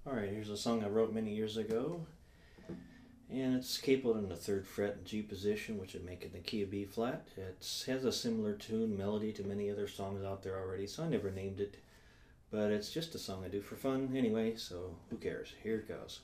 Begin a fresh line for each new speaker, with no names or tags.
Alright, here's a song I wrote many years ago, and it's capoed in the 3rd fret G position, which would make it the key of B flat. It has a similar tune, melody to many other songs out there already, so I never named it, but it's just a song I do for fun anyway, so who cares? Here it goes.